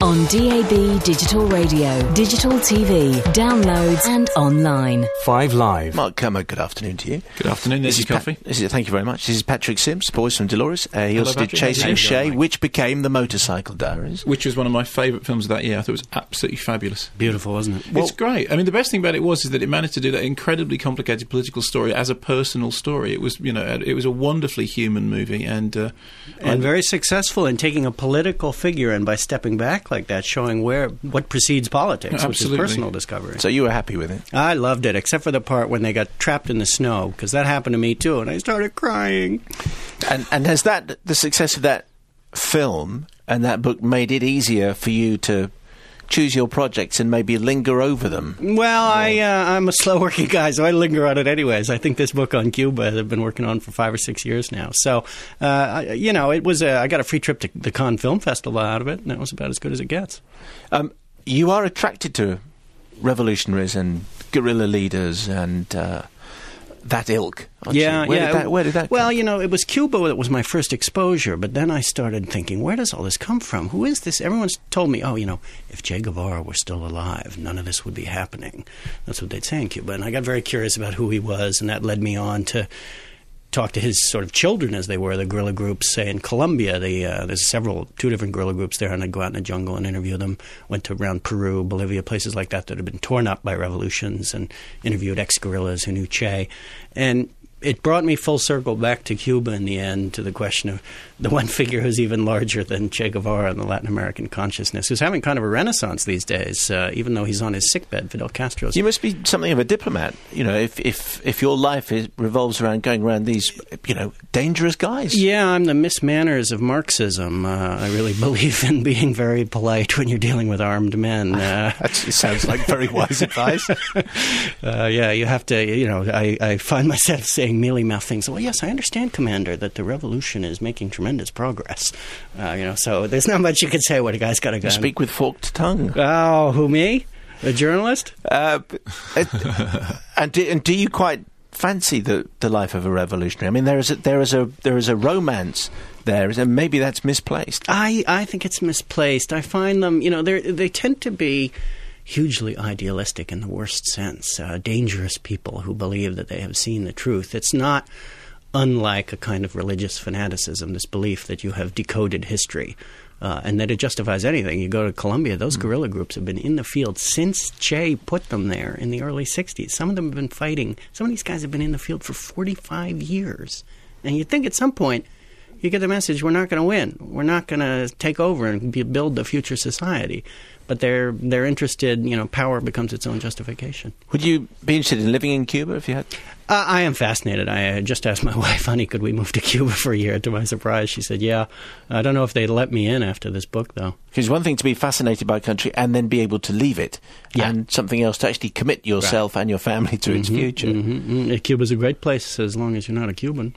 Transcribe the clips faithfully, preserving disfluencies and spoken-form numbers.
On D A B Digital Radio, digital T V, downloads and online. Five Live. Mark Kermode, good afternoon to you. Good afternoon, this, this is Coffee. Pat, this is, thank you very much. This is Patrick Sims, boys from Dolores. Uh, he Hello, also Patrick. did Chasing Shay, which became The Motorcycle Diaries. Which was one of my favourite films of that year. I thought it was absolutely fabulous. Beautiful, wasn't it? Well, it's great. I mean, the best thing about it was is that it managed to do that incredibly complicated political story as a personal story. It was, you know, it was a wonderfully human movie. And, uh, and I, very successful in taking a political figure and by stepping back like that, showing where what precedes politics, absolutely. Which is personal discovery. So you were happy with it? I loved it, except for the part when they got trapped in the snow, because that happened to me too, and I started crying. And and has that the success of that film and that book made it easier for you to choose your projects and maybe linger over them? Well, I, uh, I'm a slow-working guy, so I linger on it anyways. I think this book on Cuba I've been working on for five or six years now. So, uh, you know, it was a, I got a free trip to the Cannes Film Festival out of it, and that was about as good as it gets. Um, you are attracted to revolutionaries and guerrilla leaders and uh, that ilk, aren't yeah, you? Where yeah. Did that, where did that well, come? you know, it was Cuba that was my first exposure, but then I started thinking, where does all this come from? Who is this? Everyone's told me, oh, you know, if Che Guevara were still alive, none of this would be happening. That's what they'd say in Cuba. And I got very curious about who he was, and that led me on to talk to his sort of children, as they were, the guerrilla groups, say, in Colombia. The, uh, there's several, two different guerrilla groups there, and I'd go out in the jungle and interview them. Went to around Peru, Bolivia, places like that that had been torn up by revolutions, and interviewed ex-guerrillas who knew Che. And it brought me full circle back to Cuba in the end, to the question of the one figure who's even larger than Che Guevara in the Latin American consciousness, who's having kind of a renaissance these days, uh, even though he's on his sickbed, Fidel Castro's. You must be something of a diplomat, you know, if if, if your life is, revolves around going around these, you know, dangerous guys. Yeah, I'm the Miss Manners of Marxism. Uh, I really believe in being very polite when you're dealing with armed men. Uh, that sounds like very wise advice. uh, yeah, you have to, you know, I, I find myself saying mealy-mouthed things. Well, yes, I understand, Commander, that the revolution is making tremendous progress. Uh, you know, so there's not much you can say when a guy's got a gun. You speak with forked tongue. Oh, who, me? A journalist? Uh, and, do, and do you quite fancy the, the life of a revolutionary? I mean, there is a, there is a there is a romance there, and maybe that's misplaced. I, I think it's misplaced. I find them, you know, they they tend to be hugely idealistic in the worst sense, uh, dangerous people who believe that they have seen the truth. It's not unlike a kind of religious fanaticism, this belief that you have decoded history uh, and that it justifies anything. You go to Colombia, those mm. guerrilla groups have been in the field since Che put them there in the early sixties. Some of them have been fighting. Some of these guys have been in the field for forty-five years. And you'd think at some point you get the message, we're not going to win. We're not going to take over and be, build the future society. But they're they're interested, you know, power becomes its own justification. Would you be interested in living in Cuba if you had? Uh, I am fascinated. I uh, just asked my wife, honey, could we move to Cuba for a year? To my surprise, she said, yeah. I don't know if they'd let me in after this book, though. Because one thing to be fascinated by a country and then be able to leave it, yeah. and something else to actually commit yourself right. and your family to mm-hmm, its future. Mm-hmm, mm-hmm. Cuba's a great place as long as you're not a Cuban.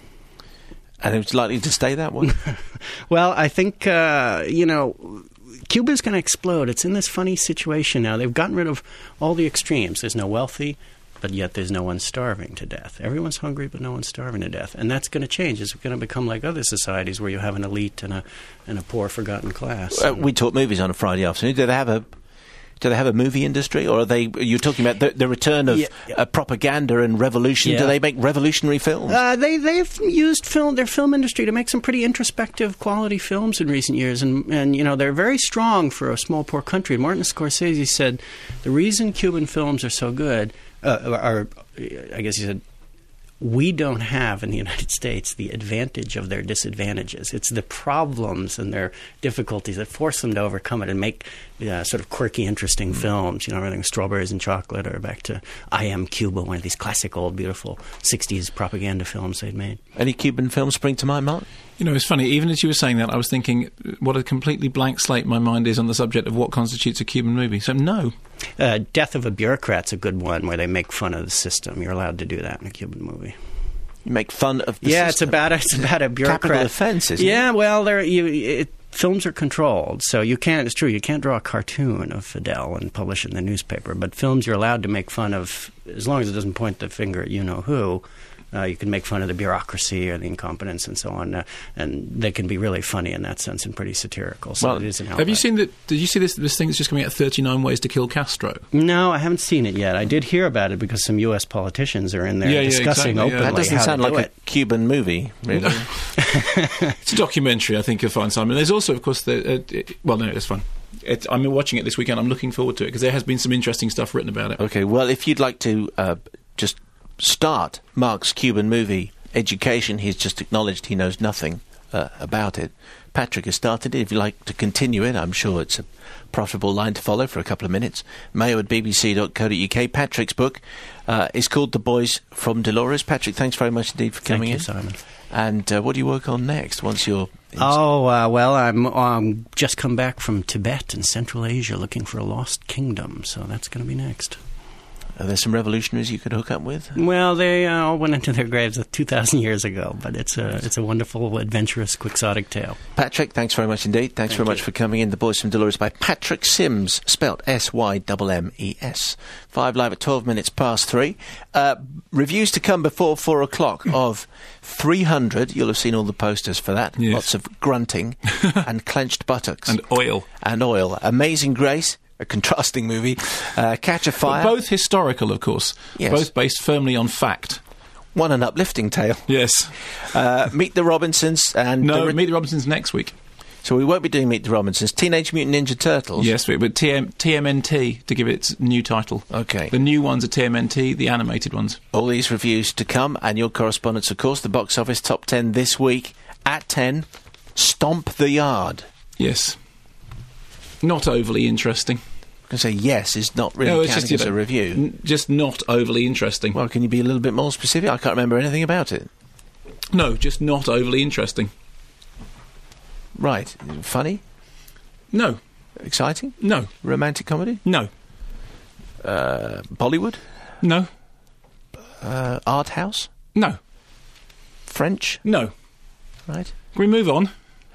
And it's likely to stay that way? Well, I think, uh, you know, Cuba's going to explode. It's in this funny situation now. They've gotten rid of all the extremes. There's no wealthy, but yet there's no one starving to death. Everyone's hungry, but no one's starving to death. And that's going to change. It's going to become like other societies where you have an elite and a and a poor, forgotten class. Uh, we talk movies on a Friday afternoon. Do they have a do they have a movie industry, or are they? You're talking about the, the return of yeah, yeah. Uh, propaganda and revolution. Yeah. Do they make revolutionary films? Uh, they they've used film their film industry to make some pretty introspective, quality films in recent years, and and you know they're very strong for a small, poor country. Martin Scorsese said the reason Cuban films are so good uh, are, I guess he said, we don't have in the United States the advantage of their disadvantages. It's the problems and their difficulties that force them to overcome it and make uh, sort of quirky, interesting mm-hmm. films. You know, everything Strawberries and Chocolate, or back to I Am Cuba, one of these classic, old, beautiful sixties propaganda films they'd made. Any Cuban films spring to mind, Mark? You know, it's funny, even as you were saying that, I was thinking what a completely blank slate my mind is on the subject of what constitutes a Cuban movie. So, no. Uh, Death of a Bureaucrat's a good one, where they make fun of the system. You're allowed to do that in a Cuban movie. You make fun of the yeah, system? it's about a, it's about a bureaucrat. Capital offence, isn't yeah, it? well, there you it, films are controlled, so you can't. It's true, you can't draw a cartoon of Fidel and publish it in the newspaper. But films, you're allowed to make fun of, as long as it doesn't point the finger at you know who. Uh, you can make fun of the bureaucracy or the incompetence and so on, uh, and they can be really funny in that sense and pretty satirical. So Well, it is an have you seen the? Did you see this? This thing that's just coming out, thirty-nine Ways to Kill Castro. No, I haven't seen it yet. I did hear about it because some U S politicians are in there Yeah, yeah, discussing exactly, yeah. openly That doesn't how sound to do like it. a Cuban movie, really. It's a documentary. I think you'll find, Simon. There's also, of course, the. Uh, it, well, no, it's fun. It, I'm watching it this weekend. I'm looking forward to it because there has been some interesting stuff written about it. Okay, well, if you'd like to uh, just start Mark's Cuban movie education, he's just acknowledged he knows nothing uh, about it. Patrick has started it. If you'd like to continue it, I'm sure it's a profitable line to follow for a couple of minutes. Mayo at b b c dot co dot u k. Patrick's book uh, is called The Boys from Dolores. Patrick, thanks very much indeed for coming Thank you, in. Simon. And uh, what do you work on next once you're... In Oh, uh, well, I'm um, just come back from Tibet and Central Asia looking for a lost kingdom, so that's going to be next. Are there some revolutionaries you could hook up with? Well, they uh, all went into their graves two thousand years ago, but it's a, it's a wonderful, adventurous, quixotic tale. Patrick, thanks very much indeed. Thanks Thank very much you. for coming in. The Boys from Dolores by Patrick Sims, spelt S Y M M E S. Five live at twelve minutes past three. Uh, reviews to come before four o'clock of three hundred. You'll have seen all the posters for that. Yes. Lots of grunting and clenched buttocks. And oil. And oil. Amazing Grace, a contrasting movie. Uh, Catch a Fire. But both historical, of course. Yes. Both based firmly on fact. One an uplifting tale. Yes. Uh, Meet the Robinsons. and No, the re- Meet the Robinsons next week. So we won't be doing Meet the Robinsons. Teenage Mutant Ninja Turtles. Yes, but T M- T M N T to give it its new title. Okay. The new ones are T M N T, the animated ones. All these reviews to come, and your correspondence, of course, the box office top ten this week at ten. Stomp the Yard. Yes. Not overly interesting. I can say yes is not really No, it's counting just, as you a know, review. n- just not overly interesting. Well, can you be a little bit more specific? I can't remember anything about it. No, just not overly interesting. Right. Funny? No, Exciting? no, Romantic comedy? no, Uh, Bollywood? no, Uh, art house? no, French? no. Right. Can we move on?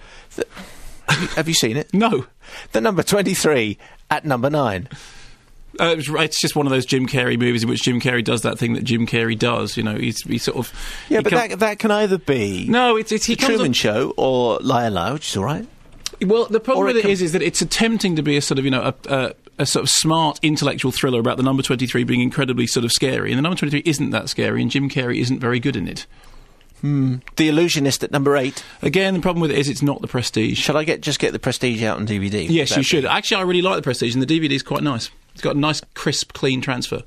Have you, have you seen it? No. The number twenty-three at number nine. Uh, it's, it's just one of those Jim Carrey movies in which Jim Carrey does that thing that Jim Carrey does. You know, he's he sort of... Yeah, he but come- that, that can either be No, it's, it's he The comes Truman on- Show or Liar Liar, which is all right. Well, the problem Or with it it com- is, is that it's attempting to be a sort of, you know, a, a, a sort of smart intellectual thriller about the number twenty-three being incredibly sort of scary, and the number twenty-three isn't that scary, and Jim Carrey isn't very good in it. The Illusionist at number eight. Again, the problem with it is it's not The Prestige. Shall I get just get the Prestige out on D V D? Yes, you That'd should. be- Actually, I really like The Prestige, and the D V D is quite nice. It's got a nice, crisp, clean transfer.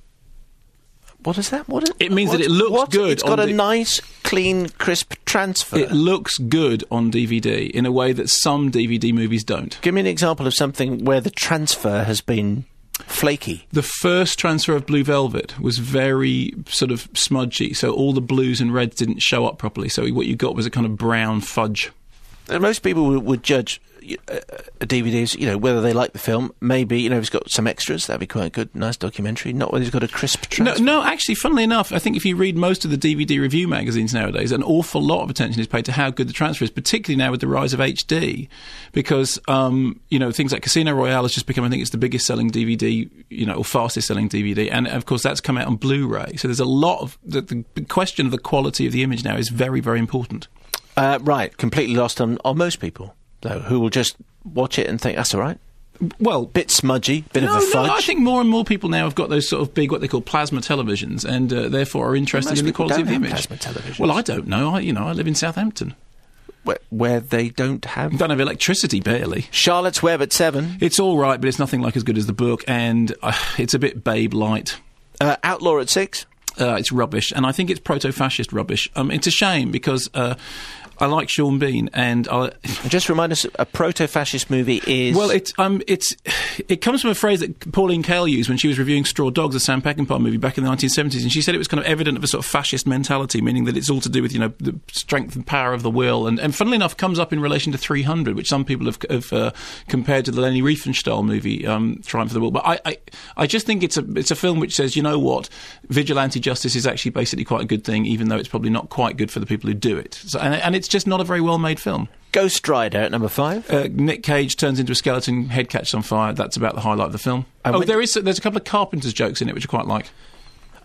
What is that? What is, It means that what- it looks what? good It's got on a the- nice, clean, crisp transfer. It looks good on D V D in a way that some D V D movies don't. Give me an example of something where the transfer has been flaky. The first transfer of Blue Velvet was very sort of smudgy, so all the blues and reds didn't show up properly, so what you got was a kind of brown fudge. Uh, Most people would, would judge uh, a D V D as, you know, whether they like the film. Maybe, you know, if it's got some extras, that'd be quite good. Nice documentary. Not whether it's got a crisp No, transfer. no, actually, funnily enough, I think if you read most of the D V D review magazines nowadays, an awful lot of attention is paid to how good the transfer is, particularly now with the rise of H D, because, um, you know, things like Casino Royale has just become, I think it's the biggest selling D V D, you know, or fastest selling D V D, and of course that's come out on Blu-ray. So there's a lot of, the, the question of the quality of the image now is very, very important. Uh, right, completely lost on, on most people, though, who will just watch it and think, that's all right. Well, Bit smudgy, bit no, of a fudge. no, I think more and more people now have got those sort of big, what they call plasma televisions, and uh, therefore are interested Most in the people quality don't of the have image. plasma televisions. Well, I don't know. I, you know, I live in Southampton. where, where they don't have... Don't have electricity, barely. Charlotte's Web at seven. It's all right, but it's nothing like as good as the book, and uh, it's a bit Babe-light. Uh, Outlaw at six. Uh, it's rubbish, and I think it's proto-fascist rubbish. Um, it's a shame because uh, I like Sean Bean, and I. And just remind us, a proto-fascist movie is... Well, it's um, it's it comes from a phrase that Pauline Kael used when she was reviewing Straw Dogs, a Sam Peckinpah movie back in the nineteen seventies, and she said it was kind of evident of a sort of fascist mentality, meaning that it's all to do with, you know, the strength and power of the will, and, and funnily enough, comes up in relation to three hundred, which some people have, have uh, compared to the Leni Riefenstahl movie, um, Triumph of the Will. But I, I, I just think it's a it's a film which says, you know what, vigilante justice is actually basically quite a good thing, even though it's probably not quite good for the people who do it. So, and, and it's just not a very well made film. Ghost Rider at number five. Uh, Nick Cage turns into a skeleton, head catches on fire. That's about the highlight of the film. And oh, when- there is there's a couple of Carpenter's jokes in it which I quite like.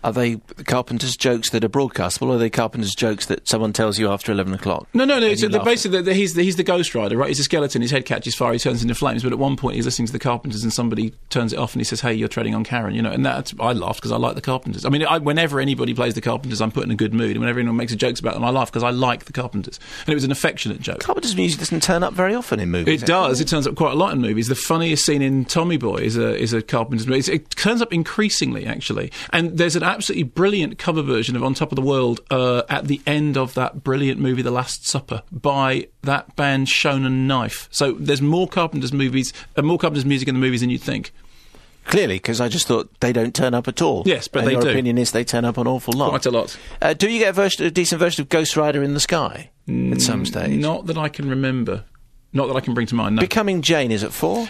Are they Carpenter's jokes that are broadcastable, or are they Carpenter's jokes that someone tells you after eleven o'clock? No, no, no. And It's, you the, laugh? basically, the, he's, the, he's the Ghost Rider, right? He's a skeleton, his head catches fire, he turns into flames, but at one point he's listening to the Carpenters and somebody turns it off and he says, hey, you're treading on Karen, you know, and that's, I laughed because I like the Carpenters. I mean, I, whenever anybody plays the Carpenters, I'm put in a good mood, and whenever anyone makes jokes about them, I laugh because I like the Carpenters. And it was an affectionate joke. Carpenter's music doesn't turn up very often in movies. It does. It turns up quite a lot in movies. The funniest scene in Tommy Boy is a is a Carpenter's movie. It's, it turns up increasingly, actually. And there's an absolutely brilliant cover version of On Top of the World uh, at the end of that brilliant movie, The Last Supper, by that band Shonen Knife. So there's more Carpenter's movies, uh, more Carpenter's music in the movies than you'd think. Clearly, because I just thought they don't turn up at all. Yes, but and they your do. opinion is they turn up an awful lot. Quite a lot. Uh, do you get a, version, a decent version of Ghost Rider in the Sky at some stage? Not that I can remember. Not that I can bring to mind, no. Becoming Jane is at four?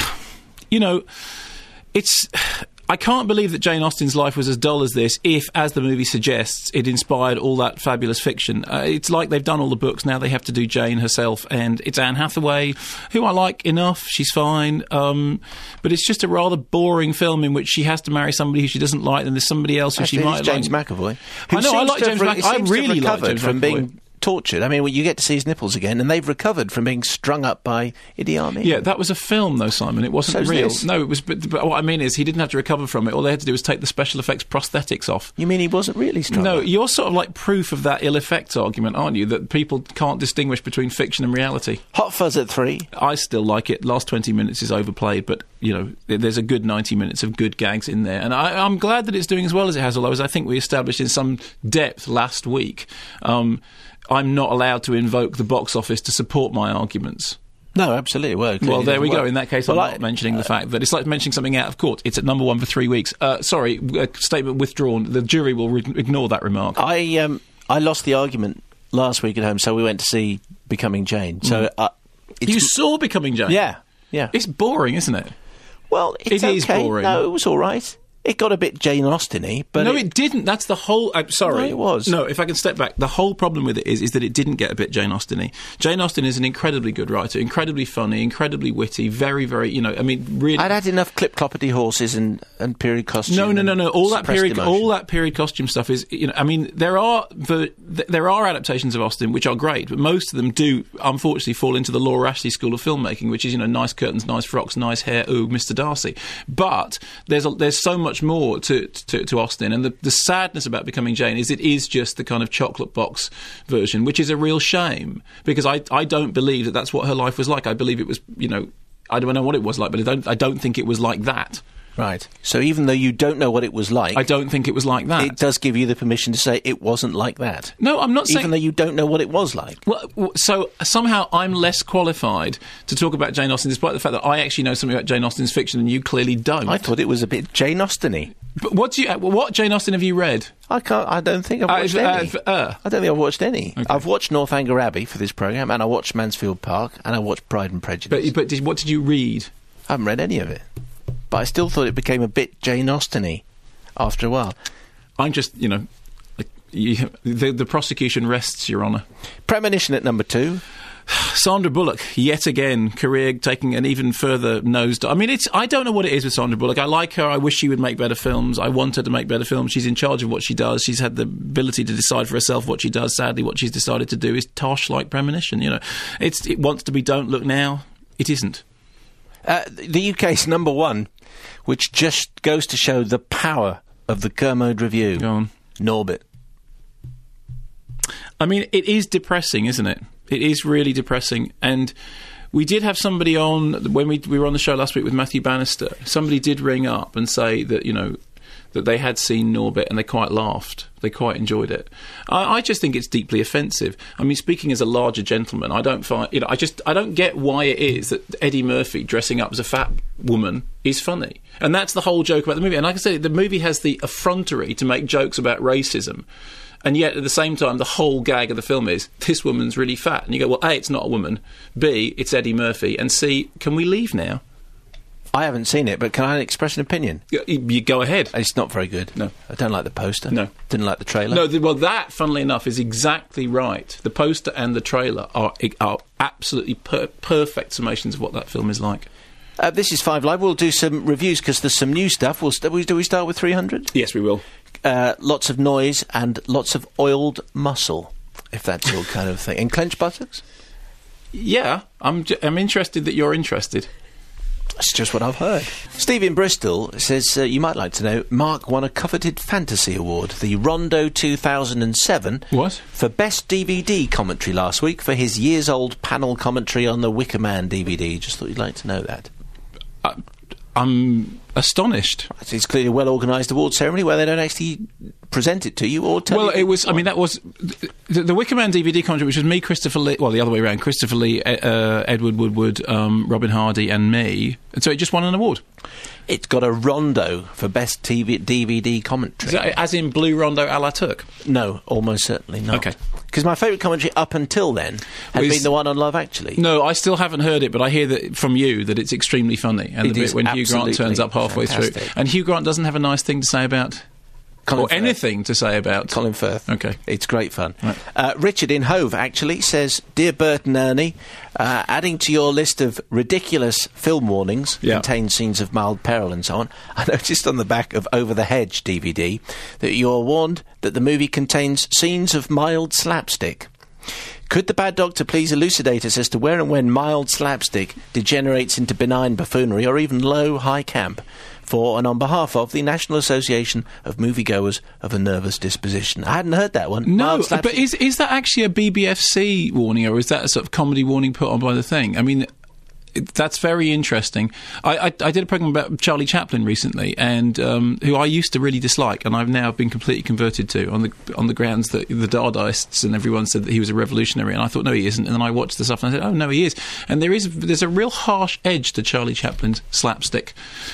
You know, it's... I can't believe that Jane Austen's life was as dull as this if, as the movie suggests, it inspired all that fabulous fiction. Uh, it's like they've done all the books, now they have to do Jane herself, and it's Anne Hathaway, who I like enough, she's fine, um, but it's just a rather boring film in which she has to marry somebody who she doesn't like, and there's somebody else who Actually, she it might is James like. McAvoy. I know, I like James McAvoy. Mc- I really like James from McAvoy. being tortured. I mean, well, you get to see his nipples again, and they've recovered from being strung up by Idi Amin. Yeah, that was a film, though, Simon. It wasn't So's real. this. No, it was. But, but what I mean is, he didn't have to recover from it. All they had to do was take the special effects prosthetics off. You mean he wasn't really strung No, up? you're sort of like proof of that ill effects argument, aren't you? That people can't distinguish between fiction and reality. Hot Fuzz at three. I still like it. Last twenty minutes is overplayed, but, you know, th- there's a good ninety minutes of good gags in there. And I, I'm glad that it's doing as well as it has, although, as I think we established in some depth last week, um, I'm not allowed to invoke the box office to support my arguments. No, absolutely. Well, Well, there we go. work. In that case, Well, I'm I- not mentioning the fact that it's like mentioning something out of court. It's at number one for three weeks. Uh, sorry, uh, statement withdrawn. The jury will re- ignore that remark. I um I lost the argument last week at home, so we went to see Becoming Jane. So uh, it's, You saw Becoming Jane? yeah, yeah. It's boring, isn't it? Well, it's It is okay. boring. No, it was all right. It got a bit Jane Austen-y, but no, it, didn't. That's the whole... I'm sorry. No, it was. No, if I can step back, the whole problem with it is, is that it didn't get a bit Jane Austen-y. Jane Austen is an incredibly good writer, incredibly funny, incredibly witty, very, very, you know, I mean, really... I'd had enough clip-cloppity horses and, and period costume. No, no, no, no. All that suppressed period, emotion. all that period costume stuff is, you know, I mean, there are the, th- there are adaptations of Austen which are great, but most of them do, unfortunately, fall into the Laura Ashley school of filmmaking, which is, you know, nice curtains, nice frocks, nice hair. Ooh, Mister Darcy. But there's a, there's so much more to to, to Austen, and the, the sadness about Becoming Jane is it is just the kind of chocolate box version, which is a real shame because I I don't believe that that's what her life was like. I believe it was, you know, I don't know what it was like, but I don't I don't think it was like that. Right. So even though you don't know what it was like, I don't think it was like that. it does give you the permission to say it wasn't like that. No, I'm not saying... Even though you don't know what it was like. Well, w- so somehow I'm less qualified to talk about Jane Austen, despite the fact that I actually know something about Jane Austen's fiction and you clearly don't. I thought it was a bit Jane Austen-y. But what do you? uh, What Jane Austen have you read? I can't. I don't think I've Uh, watched uh, any. uh, uh. I don't think I've watched any. I've watched Northanger Abbey for this program, and I watched Mansfield Park, and I watched Pride and Prejudice. But but did, what did you read? I haven't read any of it, but I still thought it became a bit Jane Austen-y after a while. I'm just, you know, like, you, the, the prosecution rests, Your Honour. Premonition at number two. Sandra Bullock, yet again, career taking an even further nose. I mean, it's. I don't know what it is with Sandra Bullock. I like her. I wish she would make better films. I want her to make better films. She's in charge of what she does. She's had the ability to decide for herself what she does. Sadly, what she's decided to do is tosh like Premonition. You know, it's. It wants to be Don't Look Now. It isn't. Uh, the U K's number one, which just goes to show the power of the Kermode Review. Go on. Norbit. I mean, it is depressing, isn't it? It is really depressing. And we did have somebody on, when we, we were on the show last week with Matthew Bannister, somebody did ring up and say that, you know, that they had seen Norbit and they quite laughed. They quite enjoyed it. I, I just think it's deeply offensive. I mean, speaking as a larger gentleman, I don't find, you know, I just, I don't get why it is that Eddie Murphy dressing up as a fat woman is funny. And that's the whole joke about the movie. And like I said, the movie has the effrontery to make jokes about racism. And yet, at the same time, the whole gag of the film is, this woman's really fat. And you go, well, A, it's not a woman. B, it's Eddie Murphy. And C, can we leave now? I haven't seen it, but can I express an opinion? You, you go ahead. It's not very good. No. I don't like the poster. No. Didn't like the trailer. No, the, well, that, funnily enough, is exactly right. The poster and the trailer are, are absolutely per- perfect summations of what that film is like. Uh, this is Five Live. We'll do some reviews because there's some new stuff. We'll st- we, do we start with three hundred? Yes, we will. uh, lots of noise and lots of oiled muscle, if that's your kind of thing. And clenched buttocks? Yeah, I'm, j- I'm interested that you're interested. That's just what I've heard. Steve in Bristol says, uh, you might like to know, Mark won a coveted fantasy award, the Rondo two thousand seven. What? For Best D V D Commentary last week for his years-old panel commentary on the Wicker Man D V D. Just thought you'd like to know that. Uh, I'm astonished. It's clearly a well-organised award ceremony where they don't actually present it to you or tell well, you. it was. I mean, that was the, the Wicker Man D V D commentary, which was me, Christopher Lee. Well, the other way around: Christopher Lee, uh, Edward Woodward, um, Robin Hardy, and me. And so it just won an award. It's got a Rondo for Best T V, D V D Commentary. Is that, as in Blue Rondo à la Turk? No, almost certainly not. Okay. Because my favourite commentary up until then had Was- been the one on Love Actually. No, I still haven't heard it, but I hear that from you that it's extremely funny. And It the bit is when Hugh Grant absolutely turns up halfway fantastic. through, and Hugh Grant doesn't have a nice thing to say about. Colin or Firth. anything to say about Colin Firth. Okay. It's great fun. Right. Uh, Richard in Hove, actually, says, Dear Bert and Ernie, uh, adding to your list of ridiculous film warnings, Yeah. contain scenes of mild peril and so on, I noticed on the back of Over the Hedge D V D that you're warned that the movie contains scenes of mild slapstick. Could the bad doctor please elucidate us as to where and when mild slapstick degenerates into benign buffoonery or even low high camp? For and on behalf of the National Association of Moviegoers of a Nervous Disposition. I hadn't heard that one. No, Mild slapstick. but is is that actually a B B F C warning, or is that a sort of comedy warning put on by the thing? I mean, it, that's very interesting. I, I, I did a program about Charlie Chaplin recently, and um, who I used to really dislike, and I've now been completely converted to on the on the grounds that the Dadaists and everyone said that he was a revolutionary, and I thought no, he isn't. And then I watched the stuff and I said, oh no, he is. And there is there's a real harsh edge to Charlie Chaplin's slapstick.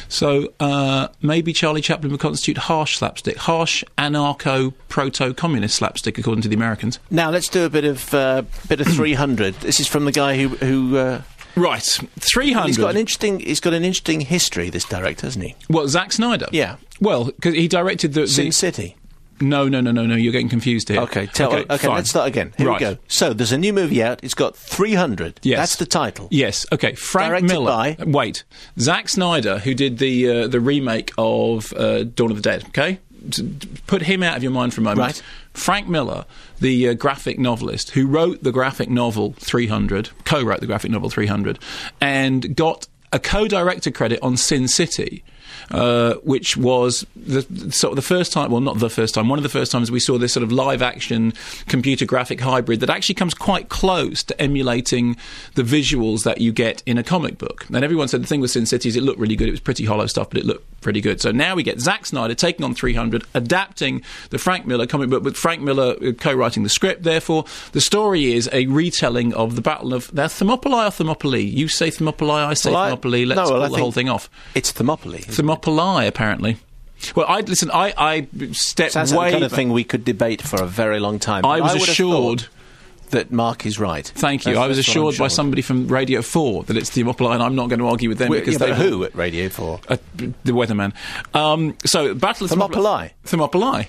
So uh, maybe Charlie Chaplin would constitute harsh slapstick, harsh anarcho proto-communist slapstick, according to the Americans. Now let's do a bit of uh, bit of three hundred. This is from the guy who who. Uh, Right, three hundred. he's got an interesting. He's got an interesting history. This director, hasn't he? What, Zack Snyder? Yeah. Well, because he directed the, Sin the City. No, no, no, no, no. You're getting confused here. Okay, tell. Okay, fine. let's start again. Here Right. we go. So there's a new movie out. It's got three hundred. Yes. That's the title. Yes. Okay. Frank Directed Miller. by- Wait. Zack Snyder, who did the uh, the remake of uh, Dawn of the Dead. Okay. T- t- Put him out of your mind for a moment. Right. Frank Miller, the uh, graphic novelist who wrote the graphic novel three hundred, co-wrote the graphic novel three hundred, and got a co-director credit on Sin City. Uh, which was the sort of the first time, well, not the first time, one of the first times we saw this sort of live-action computer graphic hybrid that actually comes quite close to emulating the visuals that you get in a comic book. And everyone said the thing with Sin City is it looked really good. It was pretty hollow stuff, but it looked pretty good. So now we get Zack Snyder taking on three hundred, adapting the Frank Miller comic book, with Frank Miller uh, co-writing the script. Therefore, the story is a retelling of the Battle of the Thermopylae or Thermopylae. You say Thermopylae, I say Well, I- Thermopylae. Let's no, well, pull I the think whole thing off. It's Thermopylae. isn't it? Thermopylae, apparently. Well, I listen. I, I stepped Sounds way. like the kind of back. thing we could debate for a very long time. I was would have assured. thought that Mark is right. Thank you. That's- I was that's what I'm assured by sure. somebody from Radio Four that it's Thermopylae, and I'm not going to argue with them Well, because yeah, they but who at Radio Four? Uh, the weatherman. Um, so, Battle of Thermopylae. Thermopylae.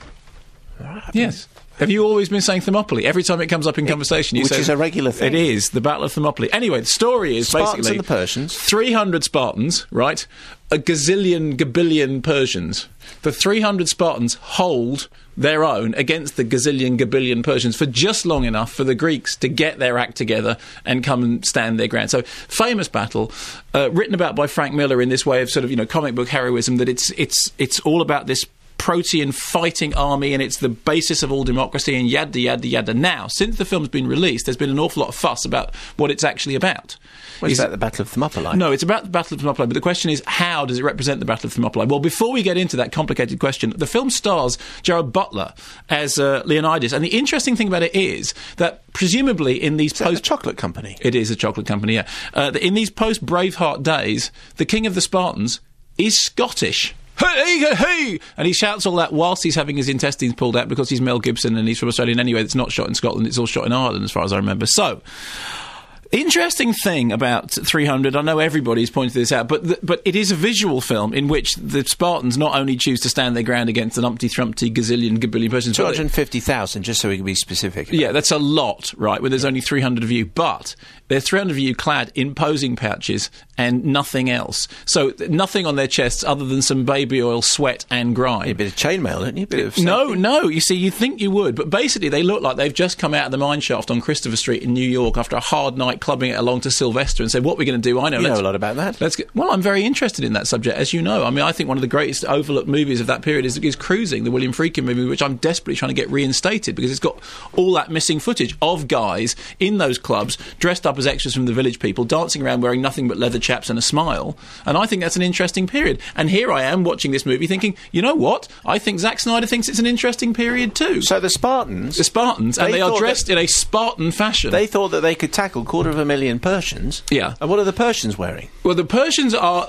Yes. Have you always been saying Thermopylae? Every time it comes up in conversation, you which say... is a regular thing. It is, the Battle of Thermopylae. Anyway, the story is Spartans basically... and the Persians. three hundred Spartans, right? A gazillion, gabillion Persians. The three hundred Spartans hold their own against the gazillion, gabillion Persians for just long enough for the Greeks to get their act together and come and stand their ground. So, famous battle, uh, written about by Frank Miller in this way of sort of, you know, comic book heroism, that it's it's it's all about this Protean fighting army, and it's the basis of all democracy, and yada yada yada. Now, since the film's been released, there's been an awful lot of fuss about what it's actually about. Well, is that the Battle of Thermopylae? No, it's about the Battle of Thermopylae, but the question is, how does it represent the Battle of Thermopylae? Well, before we get into that complicated question, the film stars Gerard Butler as uh, Leonidas, and the interesting thing about it is that presumably in these Is that post a chocolate company? it is a chocolate company, yeah. Uh, in these post Braveheart days, the King of the Spartans is Scottish. Hey, hey, hey! And he shouts all that whilst he's having his intestines pulled out because he's Mel Gibson and he's from Australia. And anyway, it's not shot in Scotland, it's all shot in Ireland, as far as I remember. So, interesting thing about three hundred, I know everybody's pointed this out, but th- but it is a visual film in which the Spartans not only choose to stand their ground against an umpty thrumpty gazillion gabillion Persians, two but hundred fifty thousand, just so we can be specific. yeah, that's a lot, right, when there's only three hundred of you. But there's three hundred of you clad in posing pouches and nothing else. So th- nothing on their chests other than some baby oil, sweat and grime. A bit of chainmail, don't you? A bit of no, safety. no. You see, you think you would, but basically they look like they've just come out of the mine shaft on Christopher Street in New York after a hard night clubbing it along to Sylvester and said, what are we going to do? I know. You let's, know a lot about that. Let's get, well, I'm very interested in that subject, as you know. I mean, I think one of the greatest overlooked movies of that period is, is Cruising, the William Friedkin movie, which I'm desperately trying to get reinstated because it's got all that missing footage of guys in those clubs dressed up as extras from the Village People, dancing around wearing nothing but leather chaps and a smile. And I think that's an interesting period. And here I am watching this movie thinking, you know what? I think Zack Snyder thinks it's an interesting period too. So the Spartans... The Spartans, and they they are thought dressed that- in a Spartan fashion. They thought that they could tackle quarter of a million Persians. Yeah. And what are the Persians wearing? Well, the Persians are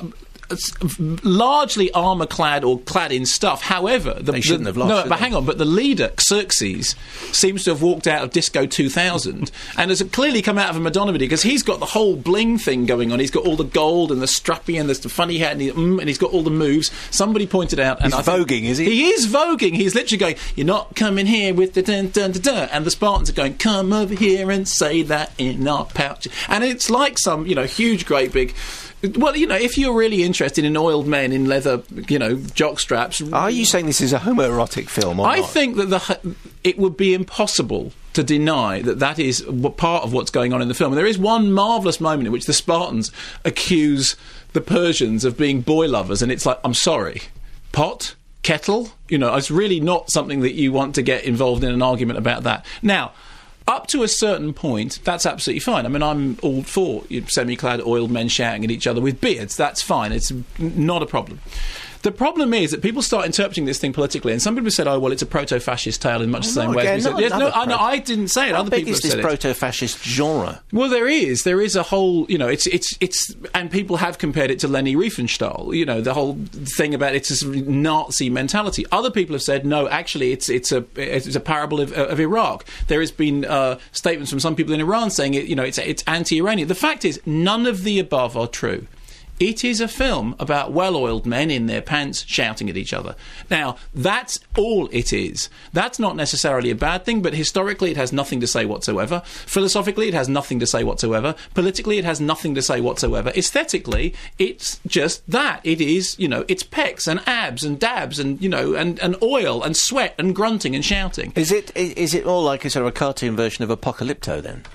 largely armour-clad or clad in stuff. However, the, They shouldn't the, have lost, No, should but they? hang on. But the leader, Xerxes, seems to have walked out of Disco two thousand and has clearly come out of a Madonna video because he's got the whole bling thing going on. He's got all the gold and the strappy and the funny hat, and, he, mm, and he's got all the moves. Somebody pointed out, and He's I think- voguing, is he? He is voguing. He's literally going, "You're not coming here with the dun dun dun dun," and the Spartans are going, "Come over here and say that in our pouch." And it's like some, you know, huge, great big. Well, you know, if you're really interested in oiled men in leather, you know, jock straps. Are you saying this is a homoerotic film or I not? think that the it would be impossible to deny that that is w- part of what's going on in the film. And there is one marvellous moment in which the Spartans accuse the Persians of being boy lovers, and it's like, I'm sorry, pot, kettle, you know, it's really not something that you want to get involved in an argument about that. Now, up to a certain point, that's absolutely fine. I mean, I'm all for you know, semi-clad oiled men shouting at each other with beards. That's fine. It's n- not a problem. The problem is that people start interpreting this thing politically, and some people said, "Oh, well, it's a proto-fascist tale in much the Well, same not way." again, as we not said. Yes, no, another I, no, pro- I didn't say it. How Other big people is have this said it. proto-fascist genre? Well, there is. There is a whole, you know, it's, it's, it's, and people have compared it to Leni Riefenstahl, you know, the whole thing about it's a Nazi mentality. Other people have said, no, actually, it's, it's a, it's a parable of, of Iraq. There has been, uh, statements from some people in Iran saying it, you know, it's, it's anti-Iranian. The fact is, none of the above are true. It is a film about well-oiled men in their pants shouting at each other. Now, that's all it is. That's not necessarily a bad thing, but historically it has nothing to say whatsoever. Philosophically, it has nothing to say whatsoever. Politically, it has nothing to say whatsoever. Aesthetically, it's just that. It is, you know, it's pecs and abs and dabs and, you know, and, and oil and sweat and grunting and shouting. Is it i- is it more like a sort of a cartoon version of Apocalypto then?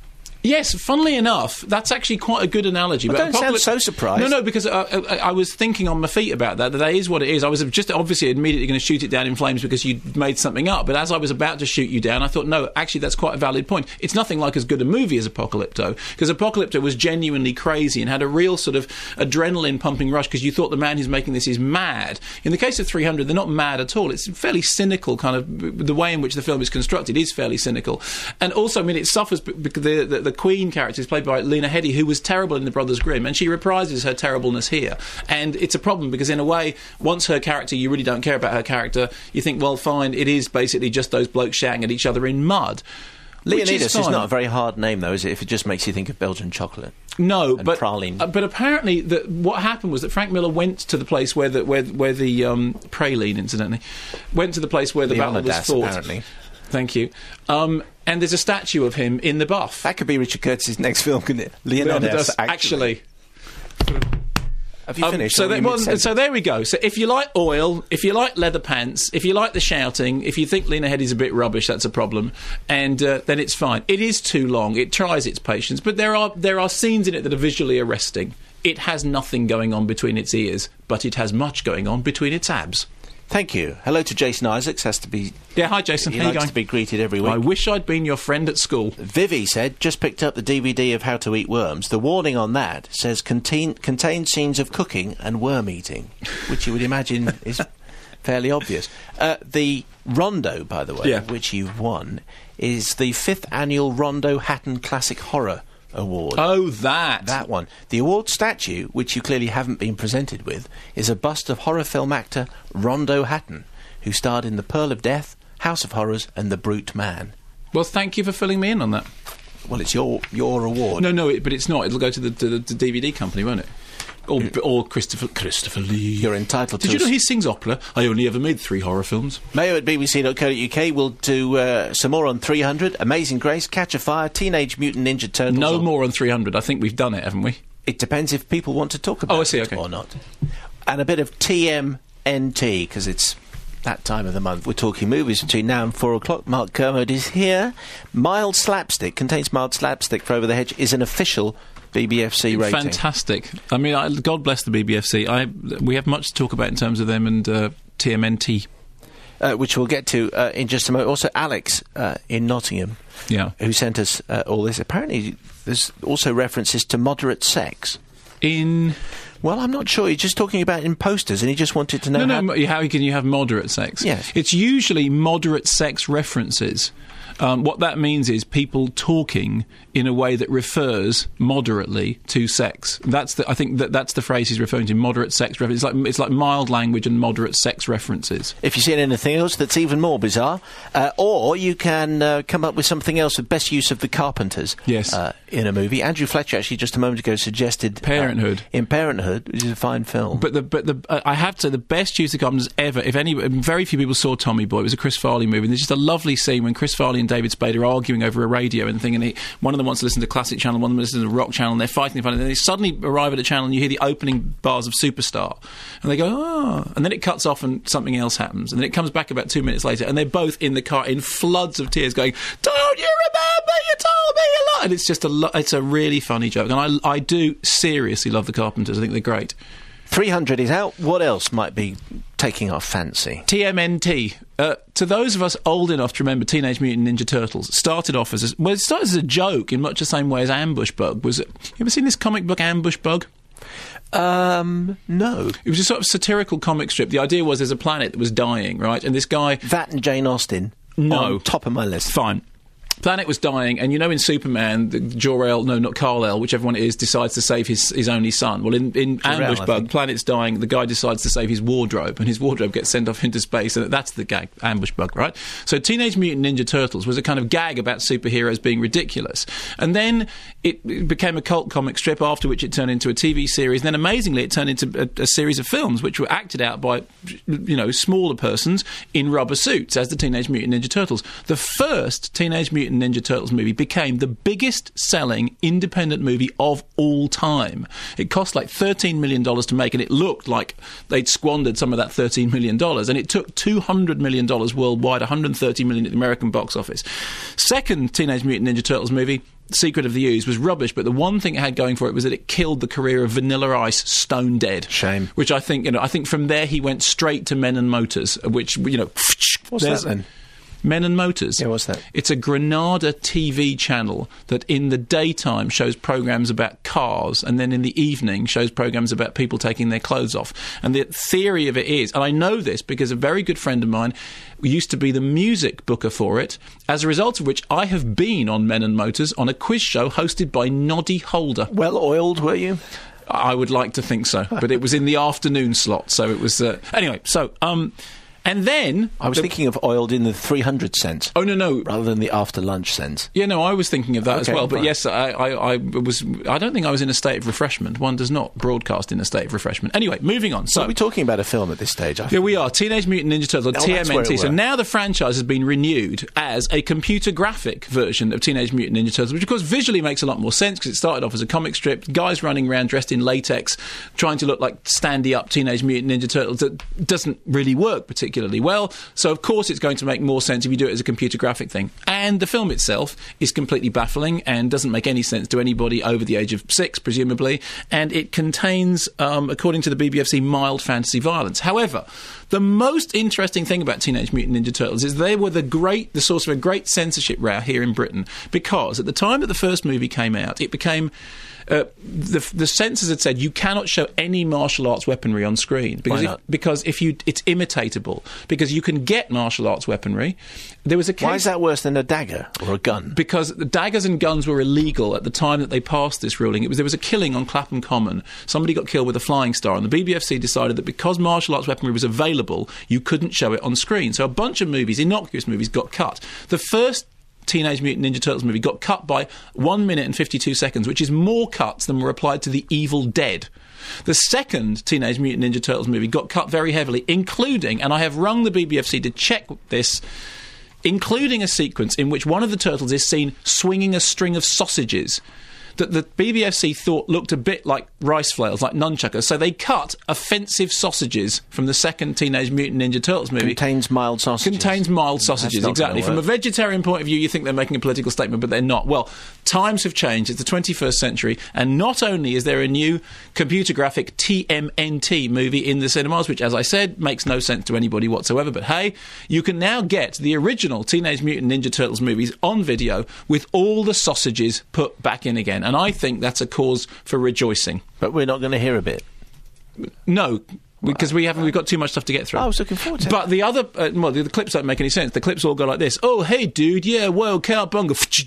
Yes, funnily enough, that's actually quite a good analogy. I but don't sound Apocalypse- so surprised. No, no, because uh, I, I was thinking on my feet about that, that that is what it is. I was just obviously immediately going to shoot it down in flames because you'd made something up, but as I was about to shoot you down, I thought, no, actually, that's quite a valid point. It's nothing like as good a movie as Apocalypto, because Apocalypto was genuinely crazy and had a real sort of adrenaline-pumping rush because you thought the man who's making this is mad. In the case of three hundred, they're not mad at all. It's fairly cynical, kind of, the way in which the film is constructed is fairly cynical. And also, I mean, it suffers because the, the, the Queen character is played by Lena Headey, who was terrible in The Brothers Grimm, and she reprises her terribleness here. And it's a problem because, in a way, once her character, you really don't care about her character, you think, well, fine, it is basically just those blokes shouting at each other in mud. Which Leonidas is, fine. not a very hard name, though, is it, if it just makes you think of Belgian chocolate? No, And but praline. uh, but apparently, the, what happened was that Frank Miller went to the place where the where where the um, praline, incidentally, went to the place where the, battle was Leonidas, fought. apparently. Thank you. Um, and there's a statue of him in the buff. That could be Richard Curtis's next film, couldn't it? Leonidas, Leonidas, actually. Have you Um, finished? so, or were there, you well, mid-sentence? so there we go. So if you like oil, if you like leather pants, if you like the shouting, if you think Lena Headey's a bit rubbish, that's a problem, and uh, then it's fine. It is too long. It tries its patience, but there are there are scenes in it that are visually arresting. It has nothing going on between its ears, but it has much going on between its abs. Thank you. Hello to Jason Isaacs. Has to be. Yeah, hi Jason. He How you likes going? to be greeted every week. I wish I'd been your friend at school. Vivi said, just picked up the D V D of How to Eat Worms. The warning on that says contain, contains scenes of cooking and worm eating, which you would imagine is fairly obvious. Uh, the Rondo, by the way, Yeah. which you've won, is the fifth annual Rondo Hatton Classic Horror Award. Oh, that. That one. The award statue, which you clearly haven't been presented with, is a bust of horror film actor Rondo Hatton, who starred in The Pearl of Death, House of Horrors and The Brute Man. Well, thank you for filling me in on that. Well, it's your your award. No, no, it, but it's not. It'll go to the, to the, the D V D company, won't it? Or, or Christopher Christopher Lee. You're entitled Did to... you know a- he sings opera? I only ever made three horror films. Mayo at b b c dot co dot u k. We'll do uh, some more on three hundred, Amazing Grace, Catch a Fire, Teenage Mutant Ninja Turtles... No or- more on three hundred. I think we've done it, haven't we? it depends if people want to talk about Oh, I see, it okay. or not. And a bit of T M N T, because it's that time of the month. We're talking movies between now and four o'clock. Mark Kermode is here. Mild slapstick, contains mild slapstick for Over the Hedge, is an official B B F C rating. Fantastic. I mean, I, God bless the B B F C. I, we have much to talk about in terms of them and uh, T M N T. Uh, which we'll get to uh, in just a moment. Also, Alex uh, in Nottingham, Yeah. who sent us uh, all this. Apparently, there's also references to moderate sex. In... Well, I'm not sure. He's just talking about in posters, and he just wanted to know No, how... no, m- how can you have moderate sex? Yes. It's usually moderate sex references. Um, what that means is people talking in a way that refers moderately to sex. That's the, I think that that's the phrase he's referring to, moderate sex references. It's like, it's like mild language and moderate sex references. If you've seen anything else that's even more bizarre, uh, or you can uh, come up with something else with best use of the Carpenters Yes. uh, in a movie. Andrew Fletcher actually just a moment ago suggested... uh, Parenthood. in Parenthood, which is a fine film. But the but the uh, I have to say the best use of Carpenters ever. If any, very few people saw Tommy Boy. It was a Chris Farley movie. And there's just a lovely scene when Chris Farley and David Spade are arguing over a radio and thing, and he, one of them wants to listen to Classic Channel, one of them wants to listen to Rock Channel, and they're fighting, and fighting, and they suddenly arrive at a channel and you hear the opening bars of Superstar, and they go, oh, and then it cuts off and something else happens, and then it comes back about two minutes later, and they're both in the car in floods of tears going, don't you remember you told me a lot? And it's just a lo- it's a really funny joke, and I, I do seriously love the Carpenters. I think they're great. three hundred is out. What else might be taking our fancy? T M N T. Uh, to those of us old enough to remember Teenage Mutant Ninja Turtles, it started off as a, well, it started as a joke in much the same way as Ambush Bug. Was it, you ever seen this comic book Ambush Bug? Um, no. It was a sort of satirical comic strip. The idea was there's a planet that was dying, right? And this guy... That and Jane Austen. No. On top of my list. Fine. Planet was dying, and you know in Superman, the Jor-El, no, not Kal-El, whichever one it is, decides to save his, his only son. Well, in, in Jor-El, Ambush I Bug, think. Planet's dying, the guy decides to save his wardrobe, and his wardrobe gets sent off into space, and that's the gag, Ambush Bug, right? So Teenage Mutant Ninja Turtles was a kind of gag about superheroes being ridiculous. And then it, it became a cult comic strip, after which it turned into a T V series, and then amazingly it turned into a, a series of films, which were acted out by, you know, smaller persons in rubber suits, as the Teenage Mutant Ninja Turtles. The first Teenage Mutant Ninja Turtles movie became the biggest selling independent movie of all time. It cost like thirteen million dollars to make, and it looked like they'd squandered some of that thirteen million dollars, and it took two hundred million dollars worldwide, one hundred thirty million dollars at the American box office. Second Teenage Mutant Ninja Turtles movie, Secret of the Ooze, was rubbish, but the one thing it had going for it was that it killed the career of Vanilla Ice stone dead. Shame. Which I think, you know, I think from there he went straight to Men and Motors, which, you know... What's that then? Men and Motors. Yeah, what's that? It's a Granada T V channel that in the daytime shows programmes about cars, and then in the evening shows programmes about people taking their clothes off. And the theory of it is, and I know this because a very good friend of mine used to be the music booker for it, as a result of which I have been on Men and Motors on a quiz show hosted by Noddy Holder. Well oiled, were you? I would like to think so, but it was in the afternoon slot, so it was... Uh, anyway, so... um. And then... I was the, thinking of oiled in the three hundred sense. Oh, no, no. Rather than the after lunch sense. Yeah, no, I was thinking of that as Okay, well. But right. yes, I, I, I was... I don't think I was in a state of refreshment. One does not broadcast in a state of refreshment. Anyway, moving on. So Are we talking about a film at this stage? I here we are, Teenage Mutant Ninja Turtles, or Oh, that's where T M N T. it So were. now the franchise has been renewed as a computer graphic version of Teenage Mutant Ninja Turtles, which of course visually makes a lot more sense because it started off as a comic strip, guys running around dressed in latex, trying to look like standy-up Teenage Mutant Ninja Turtles. That doesn't really work particularly well. So of course it's going to make more sense if you do it as a computer graphic thing. And the film itself is completely baffling and doesn't make any sense to anybody over the age of six, presumably. And it contains, um, according to the B B F C, mild fantasy violence. However, the most interesting thing about Teenage Mutant Ninja Turtles is they were the great, the source of a great censorship row here in Britain, because at the time that the first movie came out, it became... Uh, the, the censors had said you cannot show any martial arts weaponry on screen because Why if, not? because if you it's imitatable, because you can get martial arts weaponry. There was a case Why is that worse than a dagger or a gun? because the daggers and guns were illegal at the time that they passed this ruling. It was there was a killing on Clapham Common. Somebody got killed with a flying star, and the B B F C decided that because martial arts weaponry was available, you couldn't show it on screen. So a bunch of movies, innocuous movies, got cut. The first Teenage Mutant Ninja Turtles movie got cut by one minute and fifty-two seconds, which is more cuts than were applied to The Evil Dead. The second Teenage Mutant Ninja Turtles movie got cut very heavily, including, and I have rung the B B F C to check this, including a sequence in which one of the turtles is seen swinging a string of sausages. that the B B F C thought looked a bit like rice flails, like nunchuckers. So they cut offensive sausages from the second Teenage Mutant Ninja Turtles movie. Contains mild sausages. Contains mild sausages, not exactly. gonna From a work. vegetarian point of view, you think they're making a political statement, but they're not. Well, times have changed. It's the twenty-first century, and not only is there a new computer graphic T M N T movie in the cinemas, which, as I said, makes no sense to anybody whatsoever, but hey, you can now get the original Teenage Mutant Ninja Turtles movies on video with all the sausages put back in again, and I think that's a cause for rejoicing. But we're not going to hear a bit. No, because we haven't. We've got too much stuff to get through. I was looking forward to it. But the other, uh, well, the, the clips don't make any sense. The clips all go like this: "Oh, hey, dude, yeah, well, cowabunga,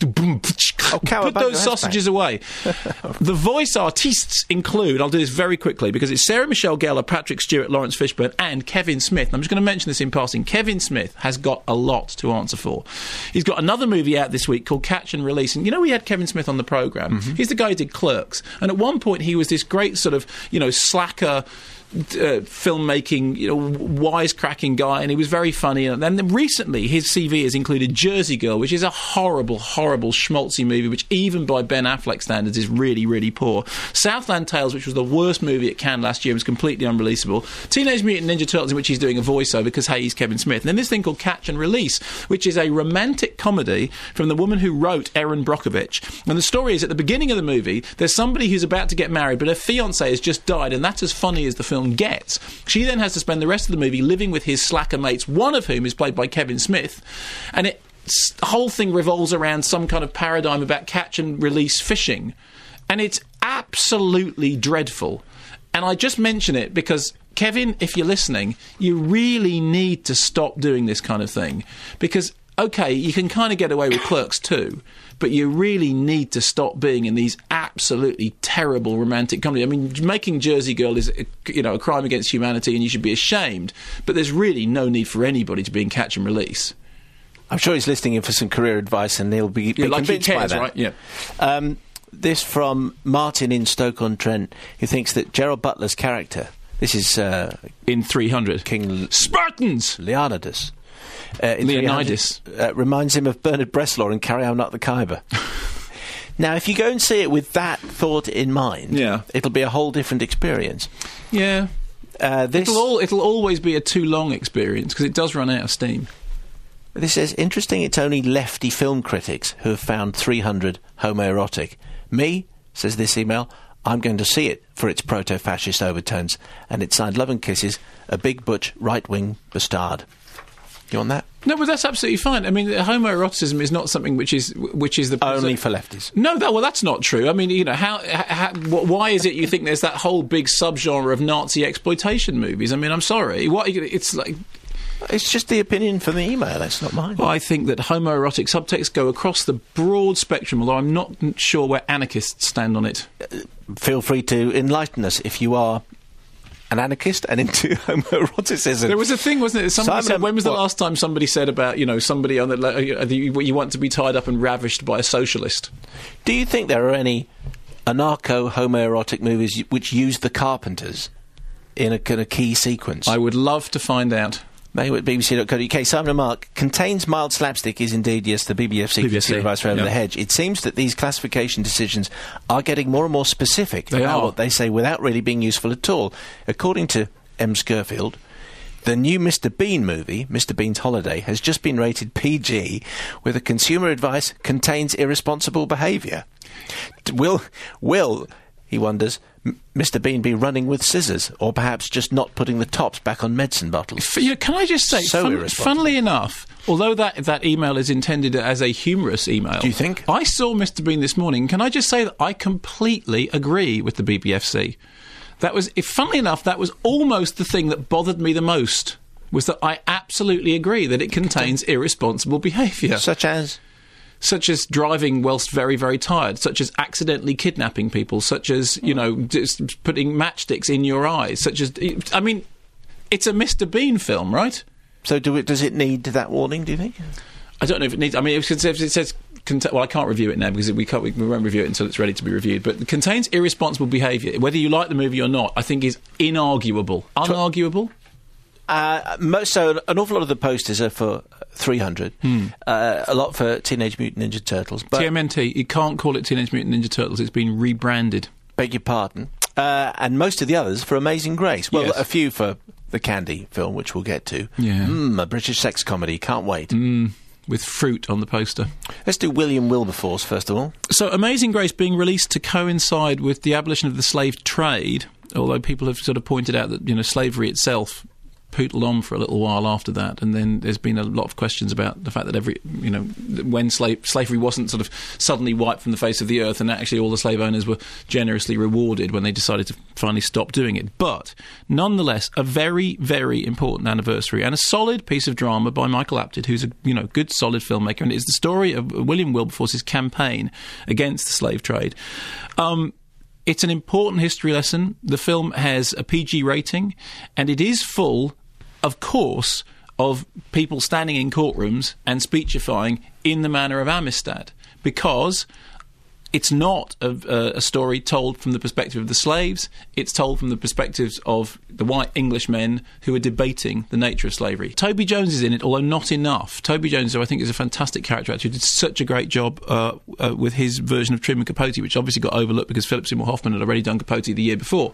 Oh, put cowabunga, those that's sausages away." The voice artists include. I'll do this very quickly because it's Sarah Michelle Gellar, Patrick Stewart, Lawrence Fishburne, and Kevin Smith. And I'm just going to mention this in passing. Kevin Smith has got a lot to answer for. He's got another movie out this week called Catch and Release. And you know, we had Kevin Smith on the programme. Mm-hmm. He's the guy who did Clerks. And at one point, he was this great sort of, you know, slacker. Uh, filmmaking, you know, wisecracking guy, and he was very funny. And then recently, his C V has included Jersey Girl, which is a horrible, horrible schmaltzy movie, which even by Ben Affleck standards is really, really poor. Southland Tales, which was the worst movie at Cannes last year, was completely unreleasable. Teenage Mutant Ninja Turtles, in which he's doing a voiceover because, hey, he's Kevin Smith. And then this thing called Catch and Release, which is a romantic comedy from the woman who wrote Erin Brockovich. And the story is, at the beginning of the movie, there's somebody who's about to get married, but her fiancé has just died, and that's as funny as the film gets. She then has to spend the rest of the movie living with his slacker mates, one of whom is played by Kevin Smith, and it, the whole thing revolves around some kind of paradigm about catch and release fishing, and it's absolutely dreadful. And I just mention it because, Kevin, if you're listening, you really need to stop doing this kind of thing, because OK, you can kind of get away with Clerks too, but you really need to stop being in these absolutely terrible romantic comedy. I mean, making Jersey Girl is, you know, a crime against humanity, and you should be ashamed. But there's really no need for anybody to be in Catch and Release. I'm sure he's listening in for some career advice, and he'll be, be Yeah, like he convinced by cares, that. right? Yeah. Um, this from Martin in Stoke-on-Trent, who thinks that Gerald Butler's character, this is uh, In three hundred. King Spartans! Leonidas, uh, in Leonidas. three hundred, uh, reminds him of Bernard Bresslaw in Carry On Up the Khyber. Now, if you go and see it with that thought in mind, Yeah. it'll be a whole different experience. Yeah. Uh, this, It'll, all, it'll always be a too long experience because it does run out of steam. this says, interesting, it's only lefty film critics who have found three hundred homoerotic. Me, says this email, I'm going to see it for its proto-fascist overtones, and it's signed Love and Kisses, a big butch right-wing bastard. You want that? No, but that's absolutely fine. I mean, homoeroticism is not something which is which is the Only for lefties. No, that, well, that's not true. I mean, you know, how, how wh- why is it you think there's that whole big subgenre of Nazi exploitation movies? I mean, I'm sorry. What it's like. It's just the opinion from the email, that's not mine. I think that homoerotic subtexts go across the broad spectrum, although I'm not sure where anarchists stand on it. Feel free to enlighten us if you are an anarchist and into homoeroticism. There was a thing, wasn't it? Somebody Simon, said, when was the what? last time somebody said about, you know, somebody on the, uh, you, you want to be tied up and ravished by a socialist? Do you think there are any anarcho-homoerotic movies which use the Carpenters in a, in a key sequence? I would love to find out. Mail at b b c dot co dot u k. Simon and Mark, contains mild slapstick is indeed, yes, the B B F C B B F C, consumer advice for Over yeah. the Hedge. It seems that these classification decisions are getting more and more specific They about are. what they say without really being useful at all. According to M. Scurfield, the new Mister Bean movie, Mister Bean's Holiday, has just been rated P G with a consumer advice contains irresponsible behaviour. D- Will, will, he wonders, M- Mister Bean be running with scissors, or perhaps just not putting the tops back on medicine bottles? F- you know, can I just say, So fun- irresponsible. funnily enough, although that, that email is intended as a humorous email... Do you think? I saw Mister Bean this morning. Can I just say that I completely agree with the B B F C? That was, if, funnily enough, that was almost the thing that bothered me the most, was that I absolutely agree that it contains irresponsible behaviour. Such as? Such as driving whilst very, very tired, such as accidentally kidnapping people, such as, you know, just putting matchsticks in your eyes, such as... I mean, it's a Mister Bean film, right? So do it, does it need that warning, do you think? I don't know if it needs... I mean, if it says... It says cont- well, I can't review it now because we, can't, we won't review it until it's ready to be reviewed, but it contains irresponsible behaviour. Whether you like the movie or not, I think is inarguable. Unarguable? Uh, most, so an awful lot of the posters are for three hundred. Hmm. Uh, a lot for Teenage Mutant Ninja Turtles. But T M N T, you can't call it Teenage Mutant Ninja Turtles. It's been rebranded. Beg your pardon. Uh, and most of the others for Amazing Grace. Well, yes. a few for the Candy film, which we'll get to. Yeah. Mm, a British sex comedy. Can't wait. Mm, with fruit on the poster. Let's do William Wilberforce, first of all. So Amazing Grace being released to coincide with the abolition of the slave trade, although people have sort of pointed out that, you know, slavery itself pootled on for a little while after that, and then there's been a lot of questions about the fact that every, you know, when slave, slavery wasn't sort of suddenly wiped from the face of the earth, and actually all the slave owners were generously rewarded when they decided to finally stop doing it. But nonetheless, a very, very important anniversary and a solid piece of drama by Michael Apted, who's a, you know, good, solid filmmaker, and it's the story of William Wilberforce's campaign against the slave trade. Um, It's an important history lesson. The film has a P G rating, and it is full, of course, of people standing in courtrooms and speechifying in the manner of Amistad, because it's not a, a story told from the perspective of the slaves. It's told from the perspectives of the white Englishmen who are debating the nature of slavery. Toby Jones is in it, although not enough. Toby Jones, who I think is a fantastic character actor, who did such a great job uh, uh, with his version of Truman Capote, which obviously got overlooked because Philip Seymour Hoffman had already done Capote the year before.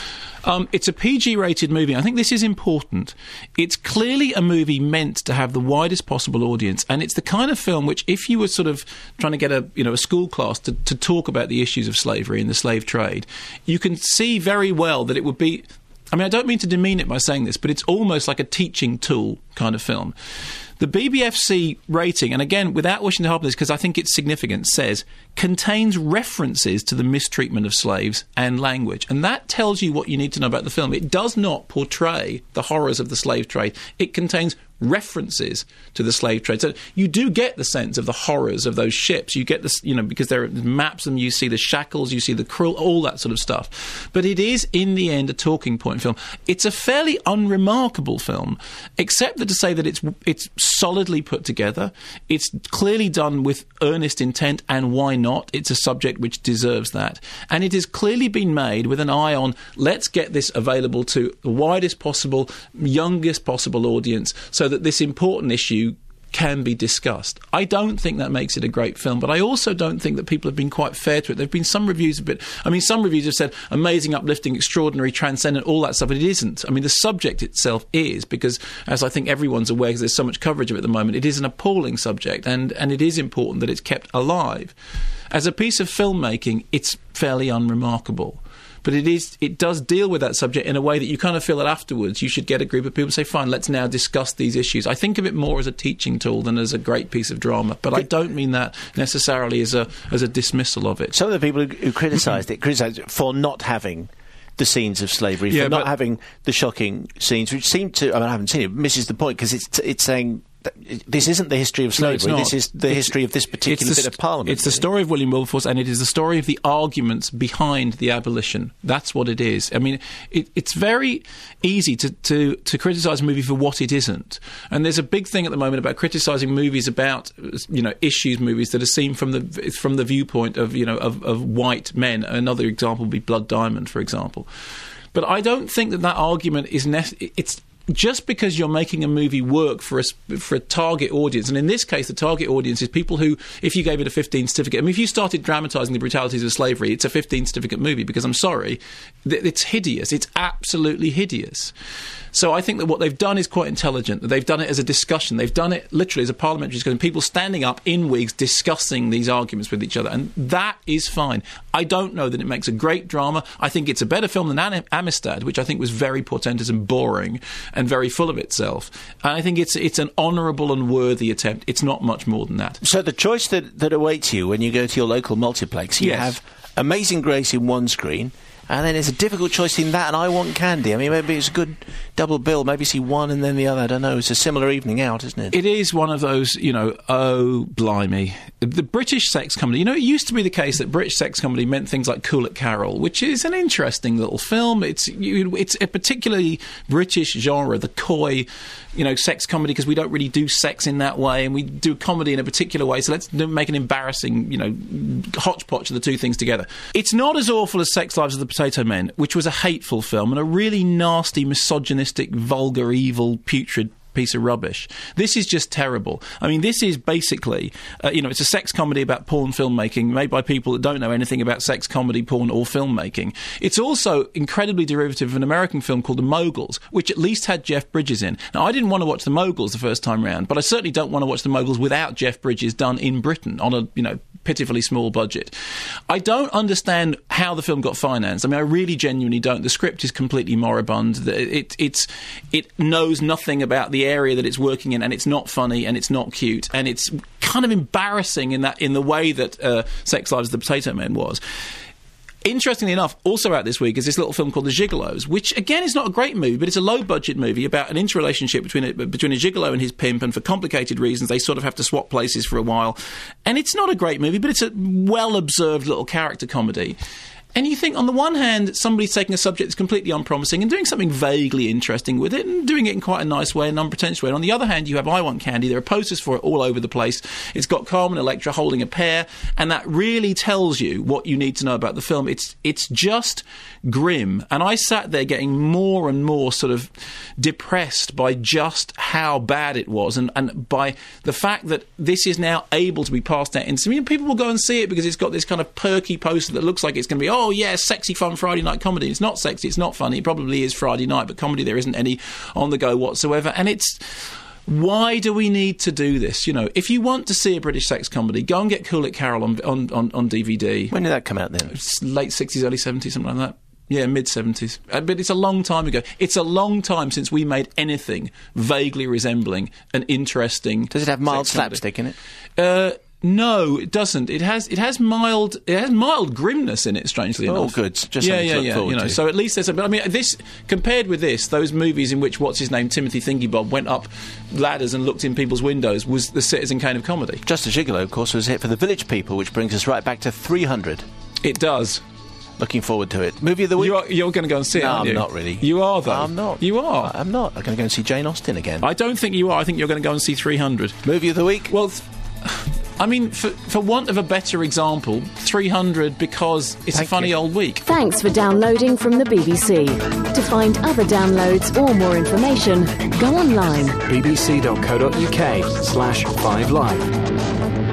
Um, it's a P G-rated movie. I think this is important. It's clearly a movie meant to have the widest possible audience, and it's the kind of film which, if you were sort of trying to get a you know a school class to, to talk about the issues of slavery and the slave trade, you can see very well that it would be... I mean, I don't mean to demean it by saying this, but it's almost like a teaching tool kind of film. The B B F C rating, and again, without wishing to harp on this, because I think it's significant, says, contains references to the mistreatment of slaves and language. And that tells you what you need to know about the film. It does not portray the horrors of the slave trade. It contains references to the slave trade. So you do get the sense of the horrors of those ships. You get this, you know, because there are maps and you see the shackles, you see the cruel, all that sort of stuff. But it is, in the end, a talking point film. It's a fairly unremarkable film, except that to say that it's it's solidly put together. It's clearly done with earnest intent, and why not? It's a subject which deserves that. And it has clearly been made with an eye on, let's get this available to the widest possible, youngest possible audience, so that this important issue can be discussed. I don't think that makes it a great film, but I also don't think that people have been quite fair to it. There have been some reviews a bit... I mean, some reviews have said amazing, uplifting, extraordinary, transcendent, all that stuff, but it isn't. I mean, the subject itself is, because, as I think everyone's aware, because there's so much coverage of it at the moment, it is an appalling subject, and, and it is important that it's kept alive. As a piece of filmmaking, it's fairly unremarkable. But it is, it does deal with that subject in a way that you kind of feel that afterwards you should get a group of people and say, fine, let's now discuss these issues. I think of it more as a teaching tool than as a great piece of drama, but I don't mean that necessarily as a as a dismissal of it. Some of the people who, who criticised it criticised it for not having the scenes of slavery, yeah, for not having the shocking scenes, which seem to, I mean, I haven't seen it, misses the point, because it's, it's saying... This isn't the history of slavery. No, this is the it's, history of this particular bit of Parliament. It's the story of William Wilberforce, and it is the story of the arguments behind the abolition. That's what it is. I mean, it, it's very easy to, to, to criticise a movie for what it isn't. And there's a big thing at the moment about criticising movies about, you know, issues movies that are seen from the from the viewpoint of, you know, of, of white men. Another example would be Blood Diamond, for example. But I don't think that that argument is necessary. It's just because you're making a movie work for a, for a target audience, and in this case the target audience is people who, if you gave it a fifteen certificate, I mean, if you started dramatising the brutalities of slavery, it's a fifteen certificate movie, because I'm sorry, th- it's hideous. It's absolutely hideous. So I think that what they've done is quite intelligent. They've done it as a discussion. They've done it literally as a parliamentary discussion. People standing up in wigs discussing these arguments with each other. And that is fine. I don't know that it makes a great drama. I think it's a better film than Am- Amistad, which I think was very portentous and boring and very full of itself. And I think it's it's an honourable and worthy attempt. It's not much more than that. So the choice that, that awaits you when you go to your local multiplex, you yes. have Amazing Grace in one screen, and then it's a difficult choice in that and I Want Candy. I mean, maybe it's a good double bill. Maybe see one and then the other. I don't know. It's a similar evening out, isn't it? It is one of those, you know, oh, blimey. The British sex comedy, you know, it used to be the case that British sex comedy meant things like Cool at Carol, which is an interesting little film. It's you, it's a particularly British genre, the coy, you know, sex comedy, because we don't really do sex in that way, and we do comedy in a particular way, so let's make an embarrassing, you know, hodgepodge of the two things together. It's not as awful as Sex Lives of the Potato Men, which was a hateful film and a really nasty, misogynistic, vulgar, evil, putrid piece of rubbish. This is just terrible. I mean, this is basically, uh, you know, it's a sex comedy about porn filmmaking made by people that don't know anything about sex comedy, porn, or filmmaking. It's also incredibly derivative of an American film called The Moguls, which at least had Jeff Bridges in. Now, I didn't want to watch The Moguls the first time round, but I certainly don't want to watch The Moguls without Jeff Bridges done in Britain on a, you know, pitifully small budget. I don't understand how the film got financed. I mean, I really genuinely don't. The script is completely moribund. It, it, it's, it knows nothing about the area that it's working in, and it's not funny, and it's not cute, and it's kind of embarrassing in that in the way that uh, Sex Lives of the Potato Men was. Interestingly enough, also out this week is this little film called The Gigolos, which, again, is not a great movie, but it's a low-budget movie about an interrelationship between a, between a gigolo and his pimp, and for complicated reasons, they sort of have to swap places for a while. And it's not a great movie, but it's a well-observed little character comedy. And you think, on the one hand, somebody's taking a subject that's completely unpromising and doing something vaguely interesting with it and doing it in quite a nice way, an unpretentious way. And on the other hand, you have I Want Candy. There are posters for it all over the place. It's got Carmen Electra holding a pear, and that really tells you what you need to know about the film. It's it's just grim. And I sat there getting more and more sort of depressed by just how bad it was, and, and by the fact that this is now able to be passed out. And so, I mean, people will go and see it because it's got this kind of perky poster that looks like it's going to be, oh, yeah, sexy, fun Friday night comedy. It's not sexy, it's not funny. It probably is Friday night, but comedy, there isn't any on the go whatsoever. And it's... why do we need to do this? You know, if you want to see a British sex comedy, go and get Cool It Carol on, on, on, on D V D. When did that come out then? It's late sixties, early seventies, something like that. Yeah, mid-seventies. Uh, but it's a long time ago. It's a long time since we made anything vaguely resembling an interesting... Does it have mild sex comedy. slapstick in it? Uh... No, it doesn't. It has it has mild it has mild grimness in it. Strangely oh, enough, good. Just yeah, something yeah, to look yeah. forward You know, to. so at least there's a. But I mean, this compared with this, those movies in which what's his name, Timothy Thingybob, went up ladders and looked in people's windows, was the Citizen Kane of comedy. Just a Gigolo, of course, was a hit for the Village People, which brings us right back to three hundred. It does. Looking forward to it. Movie of the week? You are, you're going to go and see it, no, aren't you? I'm not really. You are, though. I'm not. You are. I'm not. I'm going to go and see Jane Austen again. I don't think you are. I think you're going to go and see three hundred. Movie of the week? Well... Th- I mean, for, for want of a better example, three hundred because it's Thank a funny you. old week. Thanks for downloading from the B B C. To find other downloads or more information, go online. bbc.co.uk slash 5live.